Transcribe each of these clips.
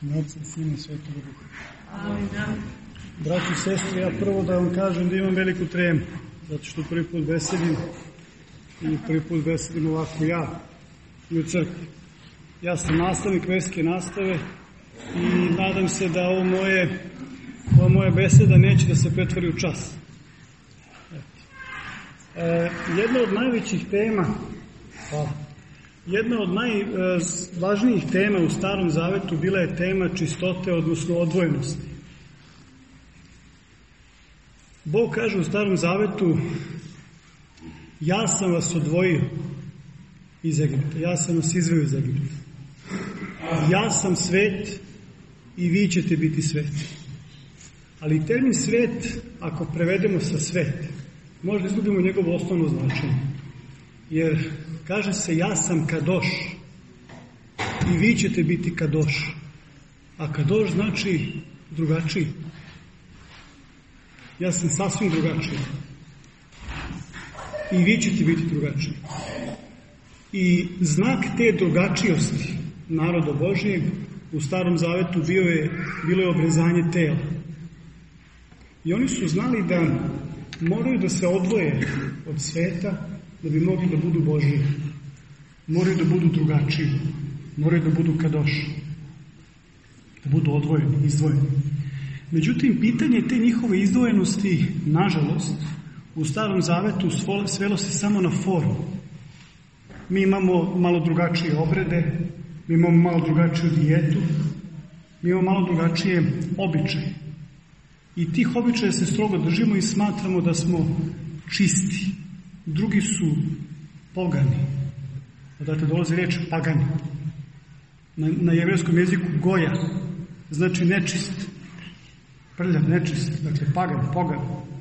ime Otca i Sina i Svetog Duha. Amin. Braći i sestre, ja prvo da vam kažem da imam veliku tremu, zato što prvi put besedim i prvi put besedim ovako ja i u crkvi. Ja sam nastavnik verske nastave i nadam se da ova moja beseda neće da se pretvori u čas. Jedna od najvećih tema, jedna od najvažnijih tema u Starom Zavetu bila je tema čistote, odnosno odvojenosti. Bog kaže u Starom Zavetu: ja sam vas odvojio iz Egipta, ja sam vas izveo iz Egipta. Ja sam svet i vi ćete biti sveti. Ali termin svet, ako prevedemo sa svet, možda izgubimo njegovo osnovno značenje. Jer kaže se ja sam kadoš i vi ćete biti kadoš. A kadoš znači drugačiji. Ja sam sasvim drugačiji. I vi ćete biti drugačiji. I znak te drugačijosti naroda Božijeg u Starom Zavetu bilo je obrezanje tela. I oni su znali da moraju da se odvoje od sveta da bi mogli da budu Božiji. Moraju da budu drugačiji. Moraju da budu kadoš. Da budu odvojeni, izdvojeni. Međutim, pitanje te njihove izdvojenosti, nažalost, u Starom Zavetu svelo se samo na formu. Mi imamo malo drugačije obrede, mi imamo malo drugačiju dijetu, mi imamo malo drugačije običaje. I tih običaja se strogo držimo i smatramo da smo čisti. Drugi su pogani. Odatle dolazi reč pagani. Na jevrejskom jeziku goja znači nečist. Prljav, nečist. Dakle, pogan.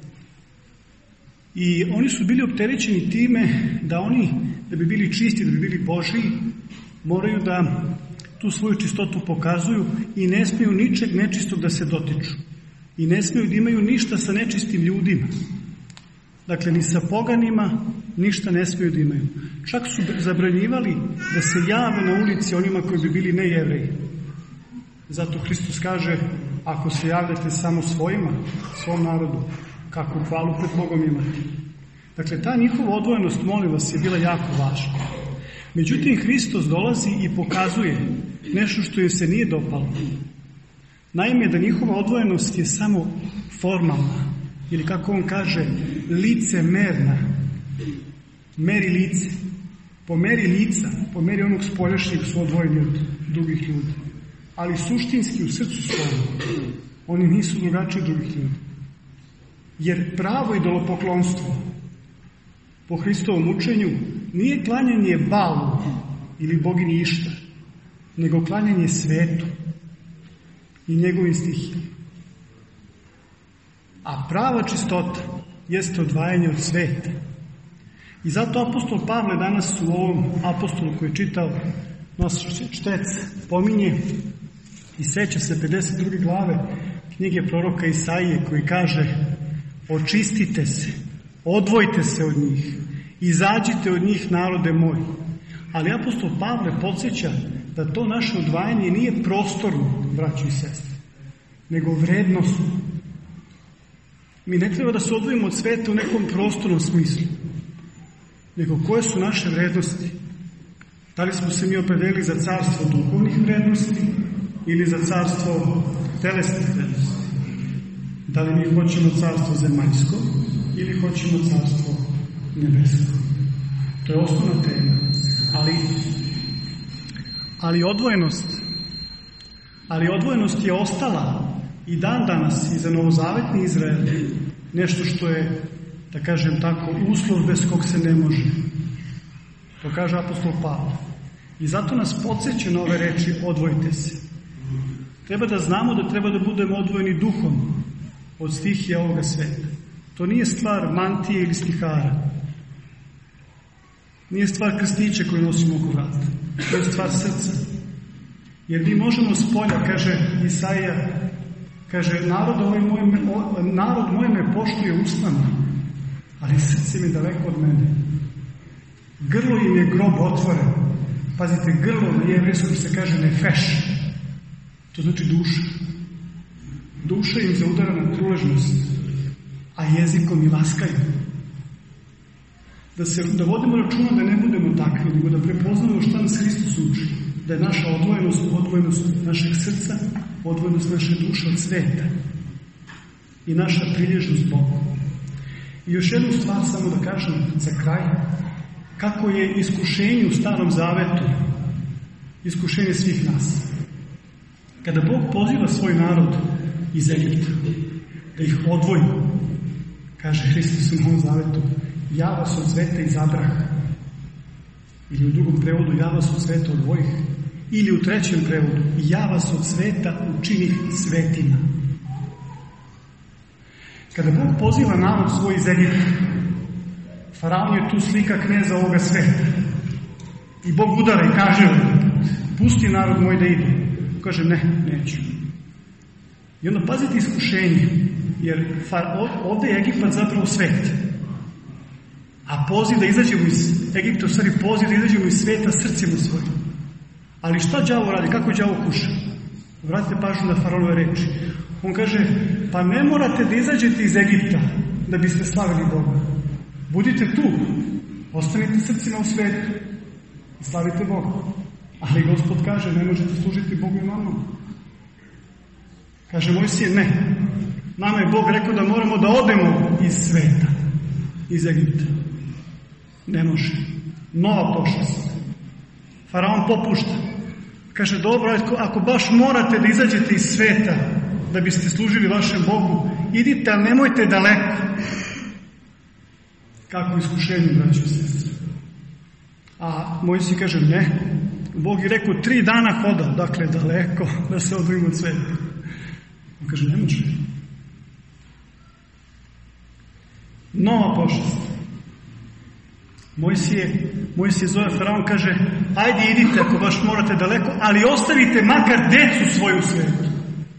I oni su bili opterećeni time da bi bili čisti, da bi bili Božiji, moraju da tu svoju čistotu pokazuju i ne smiju ničeg nečistog da se dotiču. I ne smiju da imaju ništa sa nečistim ljudima. Dakle, ni sa poganima ništa ne smiju da imaju. Čak su zabranjivali da se jave na ulici onima koji bi bili nejevreji. Zato Hristos kaže, ako se javljate samo svojima, svom narodu, kakvu hvalu pred Bogom imate. Dakle, ta njihova odvojenost, molim vas, je bila jako važna. Međutim, Hristos dolazi i pokazuje nešto što joj se nije dopalo. Naime, da njihova odvojenost je samo formalna, ili kako on kaže, licemerna. Meri lice. Po meri lica, po meri onog spoljašnjeg su odvojeni od drugih ljudi. Ali suštinski u srcu svojom, oni nisu drugačiji od drugih ljudi. Jer pravo idolopoklonstvo po Hristovom učenju nije klanjanje Balu ili boginji Ištar, nego klanjanje svetu i njegovim stihijama. A prava čistota jeste odvajanje od sveta. I zato apostol Pavle danas u ovom apostolu koji je čitao naš čtec pominje i seća se 52. glave knjige proroka Isaije koji kaže: očistite se, odvojite se od njih, izađite od njih, narode moj. Ali apostol Pavle podsjeća da to naše odvajanje nije prostorno, braći i sestre, nego vrednosno. Mi ne treba da se odvojimo od sveta u nekom prostornom smislu, nego koje su naše vrednosti. Da li smo se mi opredelili za carstvo duhovnih vrednosti ili za carstvo telesnih vrednosti? Da li mi hoćemo carstvo zemaljsko ili hoćemo carstvo nebesko? To je osnovna tema. Ali odvojenost je ostala i dan danas i za novozavetni Izrael nešto što je, da kažem tako, uslov bez kog se ne može. To kaže apostol Pavle. I zato nas podsjeća na ove reči: odvojite se. Treba da znamo da treba da budemo odvojeni duhom od stihija ovoga sveta. To nije stvar mantije ili stihara. Nije stvar krstića koju nosimo oko vrata. To je stvar srca. Jer mi možemo s polja, kaže Isaija, kaže, narod moj me poštuje usnama, ali srce mi je daleko od mene. Grlo im je grob otvoren. Pazite, grlo na jevrejskom se kaže nefeš. To To znači duša. Duša im zaudara na truležnost, a jezikom i laskaju. Da vodimo računa da ne budemo takvi, nego da prepoznamo šta nas Hristos uči. Da je naša odvojenost našeg srca, odvojenost naše duše od sveta i naša prilježnost Bogu. I još jednu stvar samo da kažem za kraj, kako je iskušenje u Starom Zavetu, iskušenje svih nas. Kada Bog poziva svoj narod iz Egipta, da ih odvoji, kaže Hristos u Novom Zavetu, ja vas od sveta izabrah. Ili u drugom prevodu, ja vas od sveta odvojih. Ili u trećem prevodu, ja vas od sveta učinih svetima. Kada Bog poziva narod svoj iz Egipta, Faraon je tu slika kneza ovoga sveta. I Bog udara i kaže, pusti narod moj da ide. Kaže, ne, neću. I onda pazite iskušenje, jer ovdje je Egipat zapravo svet. A poziv da izađemo iz Egipta, u stvari poziv da izađemo iz sveta srcima svojim. Ali šta đavo radi? Kako đavo kuša? Vratite pažnju na Faraonove reči. On kaže, pa ne morate da izađete iz Egipta da biste slavili Boga. Budite tu, ostanite srcima u svetu i slavite Boga. Ali Gospod kaže, ne možete služiti Bogu i mamom. Kaže Mojsije, ne. Nama je Bog rekao da moramo da odemo iz sveta, iz Egipta. Ne može. Nova pošast. Faraon popušta. Kaže, dobro, ako baš morate da izađete iz sveta da biste služili vašem Bogu, idite, ali nemojte daleko. Kako iskušenje, braćo i sestre. A Mojsije kaže, ne. Bog je rekao 3 dana hoda, dakle daleko, da se odvojimo od sveta. On kaže, ne može. Nova pošast. Mojsije zove Faraon, kaže, ajde idite ako baš morate daleko, ali ostavite makar decu svoju u svijetu.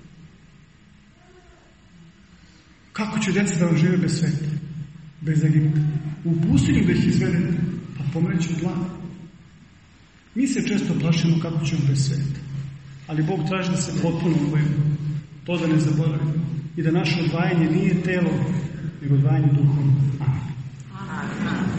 Kako će djeca da vam žive bez sveta? Bez Egipta? U pustinju da ih izvedete, pa pomreće od glave. Mi se često plašimo kako ćemo bez sveta. Ali Bog traži da se potpuno odvojimo. To da ne zaboravimo. I da naše odvajanje nije telo, nego odvajanje duhom. Amen.